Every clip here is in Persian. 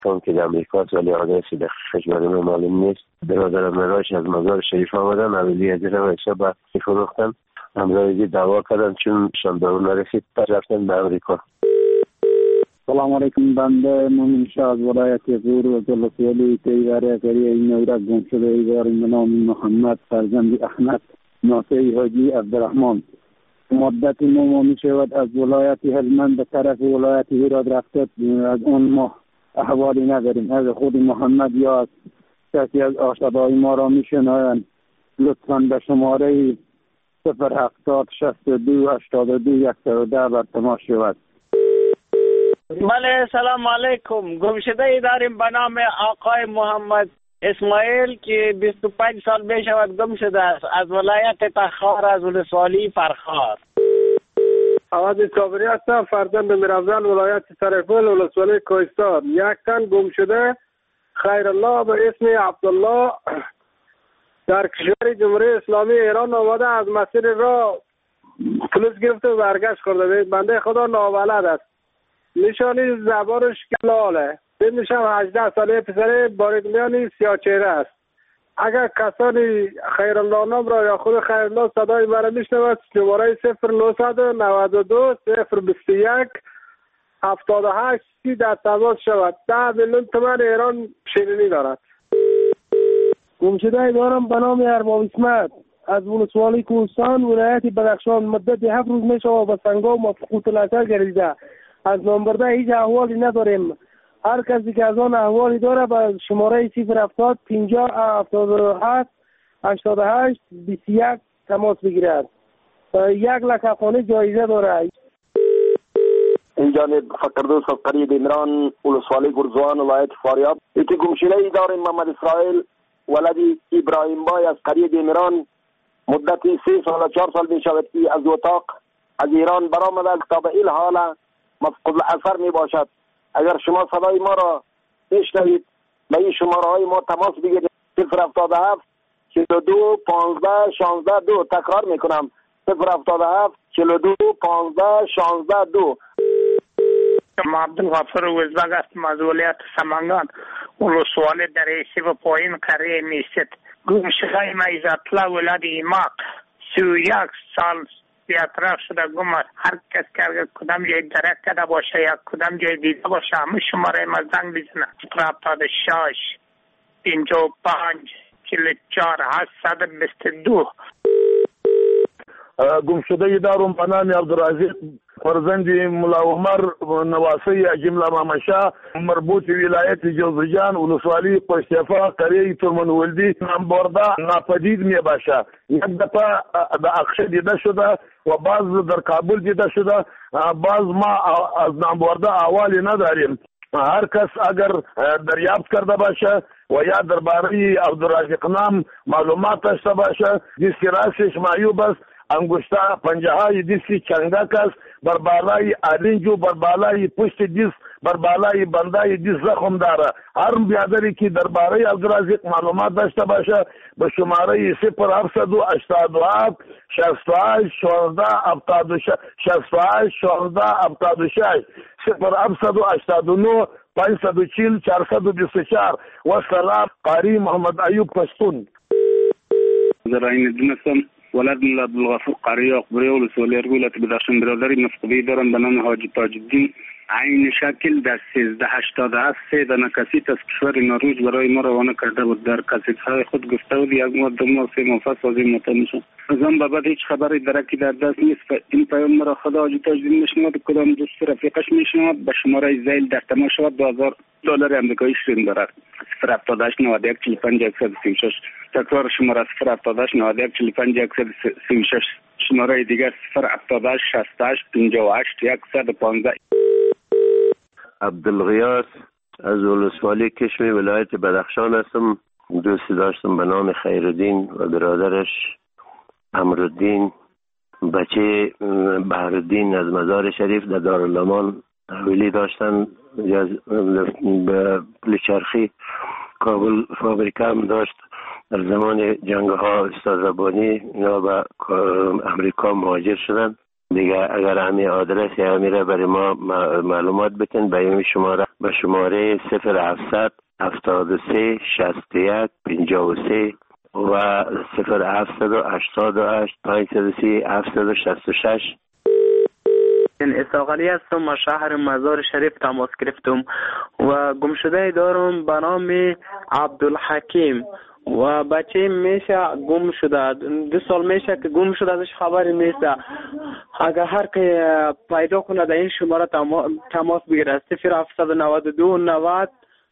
چون که در امریکا است ولی آدرسی در کشور ما معلوم نیست. برادرم مراش از مزار شریف آمدن، اولی از را حساب می‌فروختن، همراهی دعوا کردن چون شاندارو نرسید رفتن به امریکا. سلام علیکم. بنده مومن شاه از ولایت غور و جلسیالی تیواری کری این ایراد گم شده ایواریم به نام محمد فرزند احمد ناصری حاجی عبدالرحمن. مدت ما می شود از ولایت هلمند به طرف ولایت هرات رفته، از اون ما احوالی نداریم. از خود محمد یا از کسی از آشنای ما را می شنوند لطفاً به شماره 070 62 82 110 بر تماس شود. بله سلام علیکم. گمشده ای داریم به نام آقای محمد اسماعیل که 25 سال می شود گم شده است، از ولایت تخار، از ولسوالی فرخار. آواز صابری هستم، فرزند میرافزان، ولایت سرپل، ولسوالی کوهستان. یک تن گم شده خیر الله به اسم عبدالله در کشور جمهوری اسلامی ایران آمده، از مسیر را پلیس گرفته و برگشت کرده. بنده خدا نابلد است، نشانی زبانش کلاله، سنش هم 18 ساله، پسر باریکمیانی سیاه چهره است. اگر کسانی خیرالله نام را یا خود خیرالله صدای مرا میشنود، شماره 0992 021 78 30 در تماس شود. 10 میلیون تومان ایران شیرینی دارد. گمشده دارم به نام ارباب اسمت از ولسوالی کوهستان، ولایت بدخشان. مدت 7 روز می شود به سنگا و مفقود الاثر گردیده. از نامبرده هیچ احوالی نداریم. هر کسی که از آن احوالی داره به شماره 070 50 77 88 21 تماس بگیرد. 1 لک افغانی جایزه داره. این جانب فقردوس از قریب عمران، ولسوالی گرزوان، ولایت فاریاب. یکی گمشده ای داریم محمد اسرائیل ولدی ابراهیم بای از قریب عمران. مدتی 3 سال و 4 سال می شود ای از اتاق از ایران برآمده تا به این حال مفقود الاثر می باشد. اگر شما صدای ما را بشنوید به این شماره های ما تماس بگیرید. 077 42 15 16 2. تکرار می کنم 077 42 15 16 2. ما عبدالغفور وزبگ هستم از ولایت سمنگان، ولسوالی دریسی و پایین قریه میست. گمشده ما عزت‌الله ولد ایماق 31 سال بی‌اطراف شده گم است. هر کس که اگر کدام جای درک کرده باشه یا کدام جای دیده باشه همه شماره ما زنگ بزنه. 76 55 44 822. گمشده دارم به نام عبدالرزاق فرزند ملا عمر نواسی جمله مامشا، مربوط ولایت جوزجان، ولسوالی قشتفا، قریه ترمنولدی. نامبرده ناپدید می باشه. یک دفعه در اقشه دیده شده و بعض در کابل دیده شده. بعض ما از نامبرده احوالی نداریم. هر کس اگر دریافت کرده باشه و یا درباره عبدالرزاق نام معلومات داشته باشه، دیسک راسش معیوب است، انگشته پنجه های دیسکی چنگک است، بر بالای آرنجو، بر بالای پشت دیس، بر بالای بندای دیس زخم داره. هر بیادری که درباره عبدالرزاق معلومات داشته باشه به شماره 0787 68 16 68 16 76 0789 540 424. و سلام. قاری محمد ایوب پشتون. زراین دونستم ولد ملا عبدالغفور قاری اقبری ولسوالی ارگولت بدخشان. برادری مفقودی دارم به نام حاجی تاج الدین. عین شکل در 1387 3 دانه کسیت از کشور نروژ برای ما روانه کرده بود. در کسیت‌های خود گفته بود یک ماه 2 ماه 3 ماه پس از این مطمئن شد. از آن بابت هیچ خبری درکی در دست نیست. این پیام مرا خدا حاجی تاج الدین میشنود، کدام دوست رفیقش میشنود به شماره زیل در تماس شود. $2000 آمریکایی شیرین دارد. 078 91 45 136. تکرار شماره 078 91 45 136. شماره دیگر 078 68 58 115. عبدالغیاث از ولسوالی کشمی ولایت بدخشان هستم. دوستی داشتم به نام خیرالدین و برادرش امرالدین. بچه بهرالدین از مزار شریف در دارالامان تحویلی داشتن. به پلچرخی کابل فابریکه هم داشت. در زمان جنگ ها استاد ربانی اینا به امریکا مهاجر شدن. دیگه اگر همین آدرس یا همیره برای ما معلومات بتین به این شماره، به شماره 0700 73 61 53 و 0788 530 766. استقالی هستم، ما شهر مزار شریف تماس گرفتم و گمشده دارم به نام عبدالحکیم و بچه میشه گم شده، 2 سال میشه که گم شده، ازش خبری نیست. اگر هر که پیدا کنه در این شماره تماس بگیره 0792 90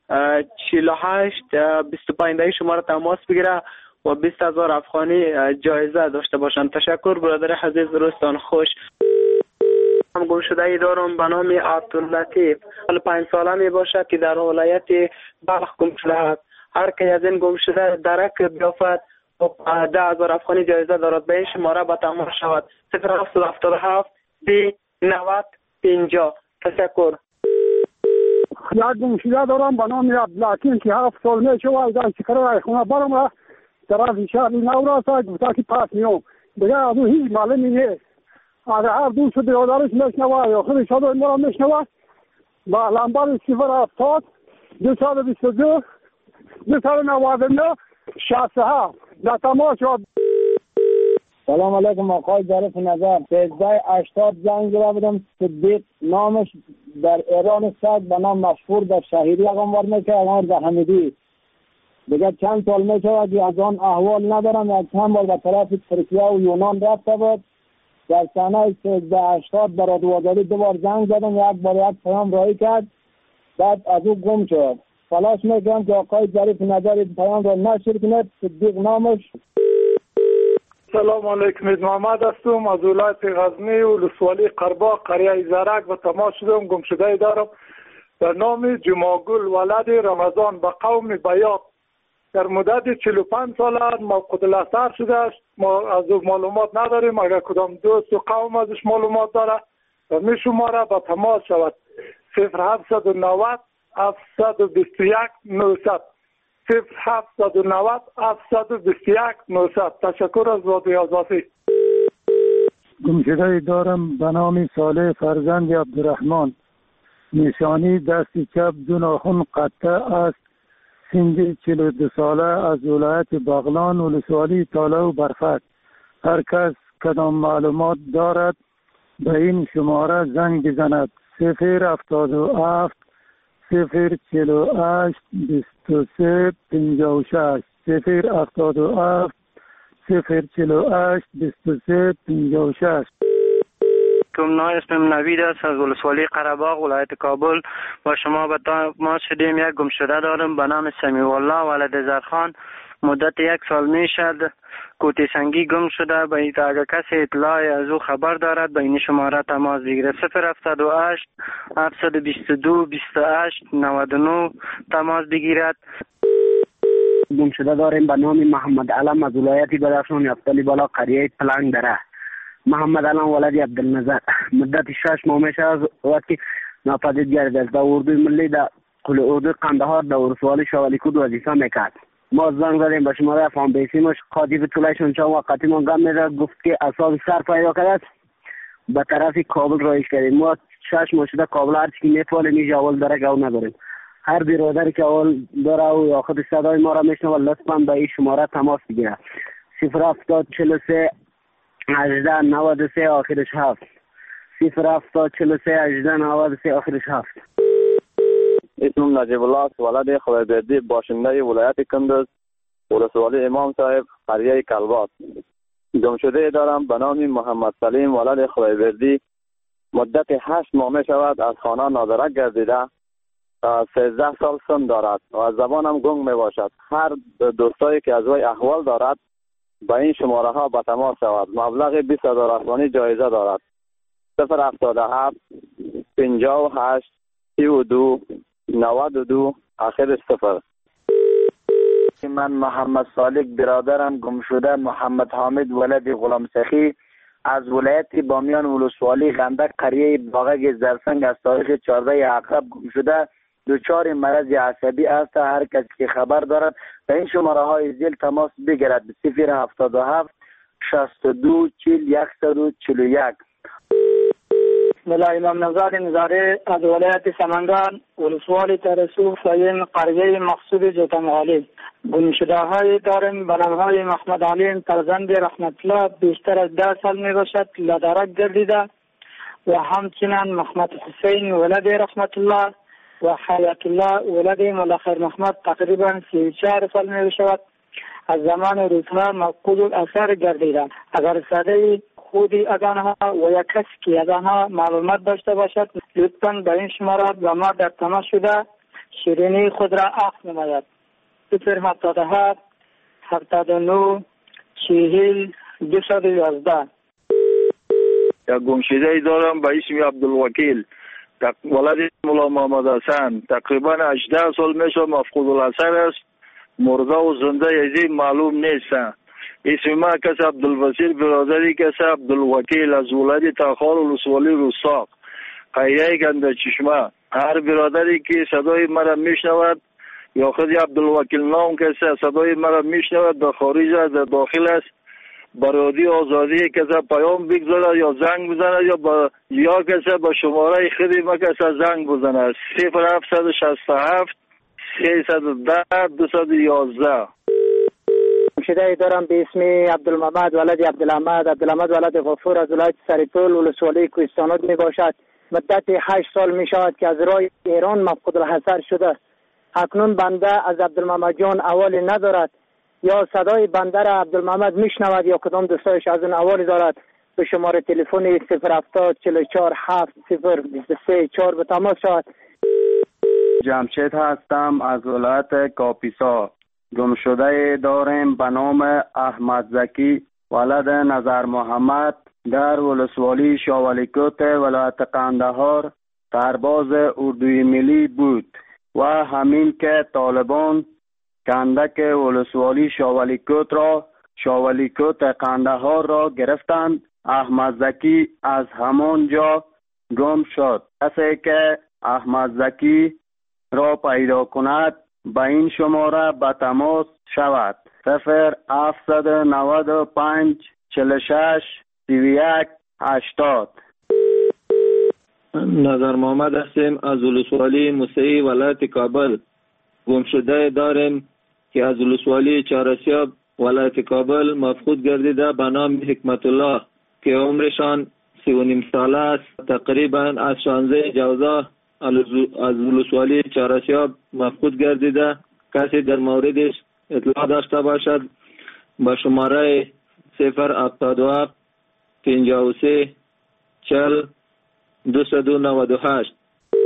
48 25 در این شماره تماس بگیره و 20,000 افغانی جایزه داشته باشند. تشکر برادر عزیز، روزتان خوش. هم گم شده ای دارم به نام عبداللطیف، 5 ساله می باشد که در ولایت بلخ گم شده است. هر که از این گم شده درک بیافت و 10,000 افغانی جایزه دارد. به این شماره به تماس شود 0777 30 90 50. تشکر. یک گم شده دارم به نام عبدالحکیم که 7 سال می شود در چکره خونه برم طرف شهر نوراس گفته که پس میام دیگه از اون هیچ معلومی نیست. اگر هر دوست برادرش میشنوه یا خودش رو ما میشنوه با لمبر 070 222 299 67 در تماس شد. سلام علیکم آقای ظریف نظر. 1380 زنگ زده بودم. صدیق نامش در ایران است، به نام مشهور در شهیری اقامت میکنه، اقامت در حمیدی. دیگه چند سال میشود که از آن احوال ندارم. یک چند بار به طرف ترکیه و یونان رفته بود. در سنه 1380 برای دوازده 2 بار زنگ زدم، یک بار یک پیام رایی کرد، بعد از او گم شد. تلاش میکنم که آقای ظریف نظر پیام را نشر کنید. صدیق نامش. سلام علیکم، محمد هستم از ولایت غزنی و ولسوالی قرباق قریه زرک به تماس شدم. گم شده دارم به نام جماگل ولد رمضان به قوم بیات. در مدت 45 سال موقوت الاثر شده است. ما از او معلومات نداریم. اگر کدام دوست و قوم ازش معلومات داره و می شماره به تماس شود 0790 721 900 0790 721 900. تشکر از رادیوی آزادی. گمشده دارم به نام صالح فرزند عبدالرحمن، نشانی دست چپ 2 ناخن قطع است، سن 42 ساله، از ولایت بغلان ولسوالی تاله و برفت. هر کس کدام معلومات دارد به این شماره زنگ بزند 077 048 23 56 077 048 23 56. اسمم نوید است از ولسوالی قره‌باغ ولایت کابل. با شما به تماس شدیم. یک گمشده دارم به نام سمیع الله ولد زرخان. مدت 1 سال می شد کوتی سنگی گم شده. به این اگر کسی اطلاع از او خبر دارد به این شماره تماس بگیره 078 722 28 99 تماس بگیرد. گمشده داریم به نام محمد علم از ولایت بدخشان یفتلی بالا قریه پلنگ دره. محمد علم ولد عبدالنظر. مدت 6 ماه میشه از وقتی ناپدید گردید. در اردوی ملی در کل اردوی قندهار در ولسوالی شوالیکود وظیفه میکرد. ما زنگ زدیم به شماره فام بیسیمش قاضی طولایشون چند وقتی ما گم میده گفت که اصاب سر پیدا کرد به طرف کابل رایش کردیم. ما 6 ماه شده کابل هر چی میتوانیم اینجا اول درک او نداریم. هر برادری که اول داره او یا خود صدای ما را میشنوه لطفا به این شماره تماس بگیره 070 43 18 93 آخرش 7 070 43 18 93 آخرش 7. اسمم نجیب الله است، ولد خلیبردی، باشنده ولایت کندز ولسوالی امام صاحب قریه کلبات. گمشده دارم به نام محمد سلیم ولد خلیبردی. مدت 8 ماه می شود از خانه نادرک گردیده. 13 سال سن دارد و از زبانم گنگ می باشد. هر دوستایی که از وی احوال دارد به این شماره ها به تماس شود. مبلغ 20,000 افغانی جایزه دارد 077 58 32 92 آخرش 0. من محمد صالح برادرم گم شده محمد حامد ولد غلام سخی از ولایت بامیان ولسوالی غندک قریه باغک زرسنگ از تاریخ 14 عقرب گم شده. دچار مرض عصبی است. هر کسی که خبر دارد به این شماره های زیر تماس بگیرد 077 62 40 141. ملا امام نوزاد نظاره از ولایت سمنگان ولسوالی ترسو فاین قریه مقصود جوتمغالی. گمشده های داریم به نامهای محمد علیم فرزند رحمت الله بیشتر از 10 سال می باشد لدرک گردیده و همچنین محمد حسین ولد رحمت الله و حیات الله ولد ملا خیر محمد تقریبا 34 سال می باشد از زمان روزها مفقود الاثر گردیده. اگر صدای خودی از آنها و یک کسی که از آنها معلومات داشته باشد لطفاً به این شمارات و ما در تماس شده شیرینی خود را اخذ نماید. 077 79 40 211. یک گمشده ای دارم به اسم عبدالوکیل ولد مولا محمد حسن تقریبا 18 سال میشه مفقود الاثر است. مرده و زنده ازی معلوم نیستن. اسم ما کس عبدالبصیر برادری کس عبدالوکیل از ولد تخار ولسوالی رستاق قریه گنده چشمه. هر برادری که صدای مرا میشنود یا خود عبدالوکیل نام کسی صدای مرا میشنود در خارج در داخل است برادی آزادی کسی پیام بگذاره یا زنگ بزنه یا کسی با شماره خودی ما کسی زنگ بزنه 0767 310 211. گمشده دارم به اسم عبدالمحمد ولد عبدالحمد ولد غفور از ولایت سریپول ولسوالی کوهستانات می باشد. مدت 8 سال می شود که از راه ایران مفقود الحصر شده. اکنون بنده از عبدالمحمد جان اوالی ندارد یا صدای بنده را عبدالمحمد میشنود یا کدام دوستایش از اون اوالی دارد. به شماره تلفن 070 44 7 023 4 به تماس شود. جمشید هستم از ولایت کاپیسا. گمشده داریم به نام احمد زکی ولد نظر محمد در ولسوالی شاولیکوت ولایت قندهار سرباز اردوی ملی بود و همین که طالبان کندک ولسوالی شاولیکوت قندهار را گرفتند احمد زکی از همان جا گم شد. کسی که احمد زکی را پیدا کند به این شماره به تماس شود 0795 46 31 80. نظر محمد هستیم از ولسوالی موسعی ولایت کابل. گمشده داریم که از ولسوالی چهارسیاب ولایت کابل مفقود گردیده به نام حکمت الله که عمرشان 39 ساله است. تقریبا از 16 جوزا از ولسوالی چهارسیاب مفقود گردیده. کسی در موردش اطلاع داشته باشد با شماره 077 53 40 298.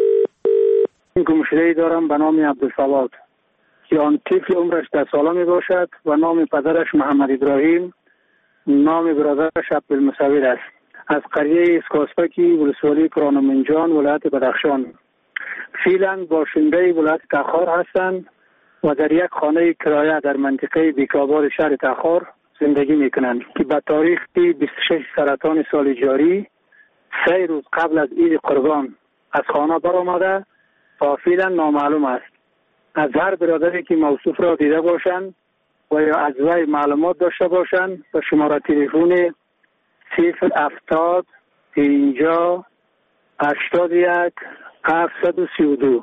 گمشده دارم به نام عبدالصواد که آن طفل عمرش 10 ساله می باشد و نام پدرش محمد ابراهیم نام برادرش عبدالمصور است. از قریه اسکاسپکی ولسوالی کرانمنجان ولایت بدخشان. فعلا باشنده ولایت تخار هستند و در یک خانه کرایه در منطقه بیکابار شهر تخار زندگی می کنند که به تاریخ 26 سرطان سال جاری 3 روز قبل از عید قربان از خانه برآمده تا فعلا نامعلوم است. از هر برادری که موصوف را دیده باشند و یا از وی معلومات داشته باشند به شماره تلفن 070 50 81 732.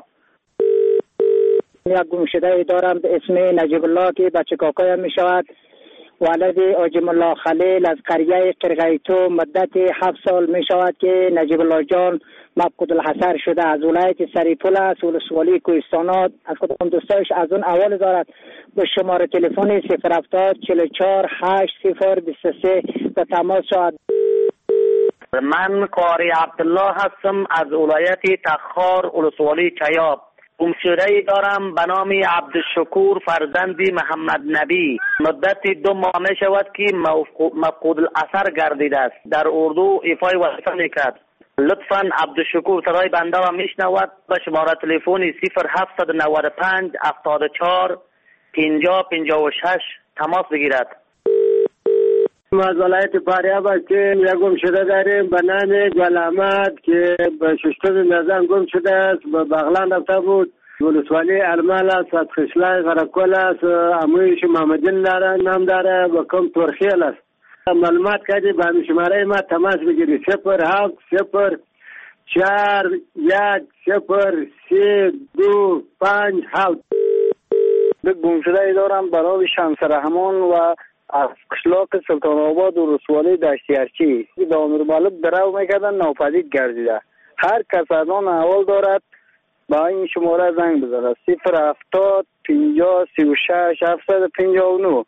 یک گمشده دارم به اسم نجیب الله که بچه کاکایم می شود ولد آجم الله خلیل از قریه قرغیتو مدت 7 سال می شود که نجیب الله جان مفقود الحصر شده. از ولایت سریپول است ولسوالی کوهستانات. از کدام دوستایش از اون اول دارد به شماره تلفن 070 44 8 023 به تماس شود. من قاری عبدالله هستم از ولایت تخار ولسوالی چیاب. گمشده دارم به نام عبدالشکور فرزندی محمد نبی. مدت 2 ماه می شود که مفقود الاثر گردیده است. در اردو ایفای وظیفه میکرد. لطفاً عبدالشکور صدای بنده را میشنود به شماره تلفن 0795 74 50 56 تماس بگیرد. از ولایت فاریاب هستیم. یک گمشده داریم به نام گل احمد که به ششتر نظام گم شده است. به بغلان رفته بود. ولسوالی ارمال است. از خشلای غرقل است. امویش محمدین داره نام داره و کم ترخیل است. معلومات کردی به شماره ما تماس بگیری 07 0 4 1 0 3 2 5 7. به گمشده دارم برای شمس رحمان و از قشلاق سلطان آباد و ولسوالی دشتیارچی دامیر مالک درو میکردن ناپدید گردیده. هر کس از آن احوال دارد با این شماره زنگ بزنه 070 50 36 759.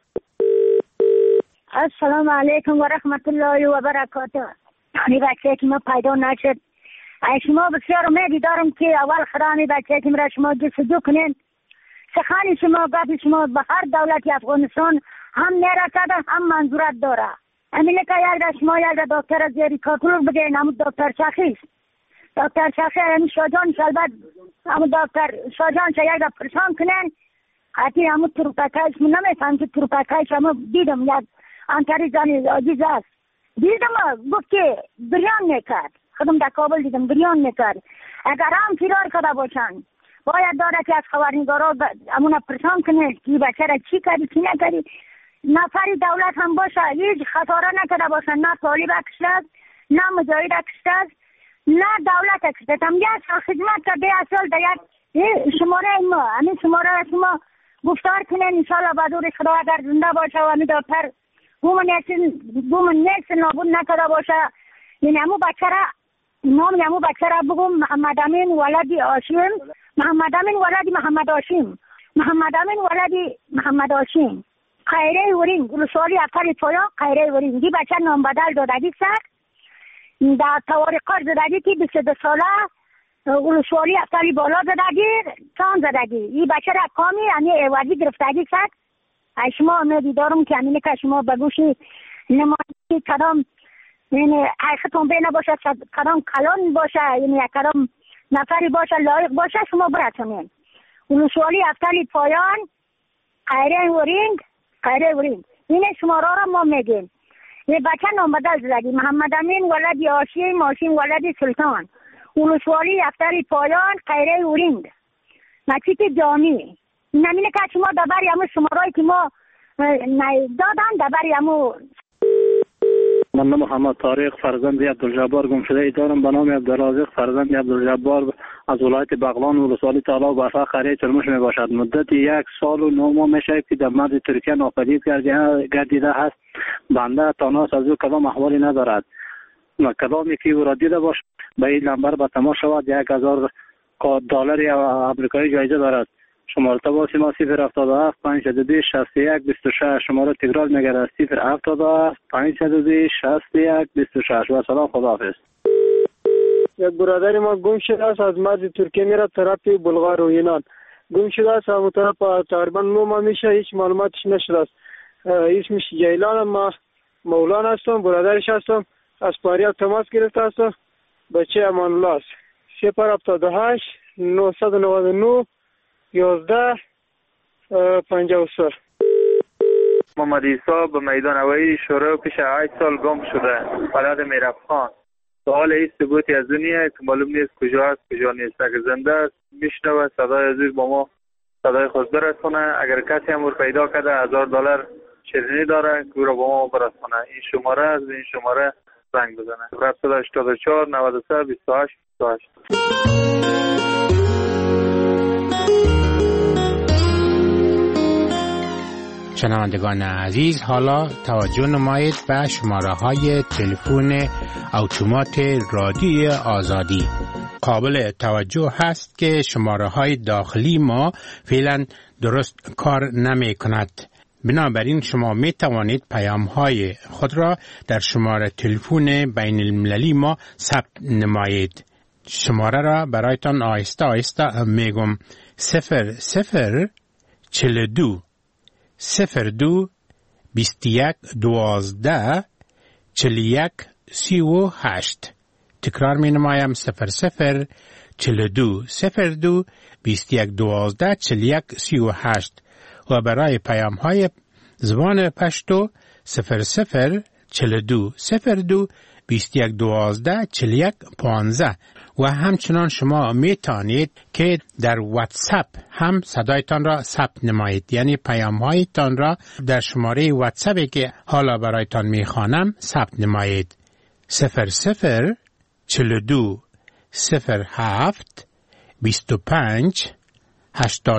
السلام علیکم و رحمت الله و برکاته. این بچه که ما پیدا نشد، شما بسیار امیدی دارم که اول خدای بچه که مرا شما جستجو کنین. سخن شما گفت شما به هر دولت افغانستان هم نرکده هم منظورت داره. امینه که یک شما یک دکتر زیری کاتولوگ بگین، همون دکتر شخیص دکتر شخیص همین شاجان شلبت همون دکتر شاجان شا یک پرسان کنین. حتی همون تروپکایش من نمیفهم که تروپکایش همون دیدم یک انتری زنی عزیز است. دیدم گفت که بریان میکرد، خودم در کابل دیدم بریان میکرد. اگر هم فرار کرده باشن باید داره که از خبرنگارا همون پرسان کنه که بچه را چی کردی چی نکردی. نفری دولت هم باشه هیچ خطاره نکرده باشن، نه طالب اکشتد نه مجاهد اکشتد نه دولت اکشتد. هم یک سال خدمت کرده اصل در یک شماره ما همین شماره را شما گفتار کنه انشاءالله بدور خدا اگر زنده باشه و همین دکتر بومن نیست نابود نکرده باشه. این همون بچه را نام همون بچه را بگم محمد امین ولدی هاشم، محمد امین ولدی محمد هاشم، محمد امین ولدی محمد هاشم، خیره ورینگ ولسوالی افتر تویا خیره ورینگ. دی بچه نام بدل دادگی سر در توارقار زدگی که 22 ساله ولسوالی افتری بالا زدگی تان زدگی. این بچه را کامی یعنی ایوازی گرفتگی سر. شما امیدی دارم که همینه که شما بگوشی نمایی کدام یعنی حقیقتون بینه باشه، کدام کلان باشه، یعنی کدام نفری باشه لایق باشه شما براتونین. ولسوالی افتری پایان خیره ورینگ خیره ورینگ این شما را ما میگیم. یه بچه نام بدل زدگی محمد امین ولدی هاشم، هاشم ولدی سلطان، ولسوالی افتری پایان خیره ورینگ نچیت جانی. نمینه که شما دبری همون شمارایی که ما دادن دبری همون. من محمد طارق فرزند عبدالجبار گمشده دارم به نام عبدالرازق فرزند عبدالجبار از ولایت بغلان ولسوالی طلا و بفا خریه ترمش می باشد. مدت 1 سال و 9 ماه میشه که در مرز ترکیه ناپدید گردیده هست. بنده تاناس از او کدام احوالی ندارد. کدامی که او را دیده باش به این نمبر به تماس شود. 1000 دلار آمریکایی جایزه دارد. شماره تماس ما 077 522 61 26. شماره تکرار میگرد 077 522 61 26. و سلام خداحافظ. یک برادر ما گم شده است، از مرز ترکیه میره طرف بلغار و یونان. گم شده است، همون طرف تقریبا 9 ماه میشه هیچ معلوماتش نشده است. اسمش جیلان، ما مولانا هستم، برادرش هستم. از فاریاب تماس گرفته هستم. بچه امان الله است. 078 999 11 53. محمد عیسی به میدان هوایی شروع پیش 8 سال گم شده. بلد میرفخان. سوال این ثبوتی از دنیا که معلوم نیست کجا است کجا نیست. اگر زنده است میشنوه صدای عزیز با ما صدای خود برسونه. اگر کسی هم پیدا کرده 1000 دلار شیرینی داره که او را با ما برسونه. این شماره است، این شماره زنگ بزنه. 784 93 28 28. شنوندگان عزیز، حالا توجه نمایید به شماره های تلفن اتومات رادیوی آزادی. قابل توجه هست که شماره های داخلی ما فعلا درست کار نمی کند. بنابراین شما می توانید پیام های خود را در شماره تلفن بین المللی ما ثبت نمایید. شماره را برایتان آهسته آهسته میگم. 0042 02 21 12 41 38. تکرار می نمایم. 0042 02 21 12 41 38. و برای پیام های زبان پشتو 0042 02 21 12 41 15. و همچنان شما می توانید که در واتساپ هم صدایتان را ثبت نمایید، یعنی پیام هایتان را در شماره واتساپی که حالا برایتان می خوانم ثبت نمایید. 0042 07 25 80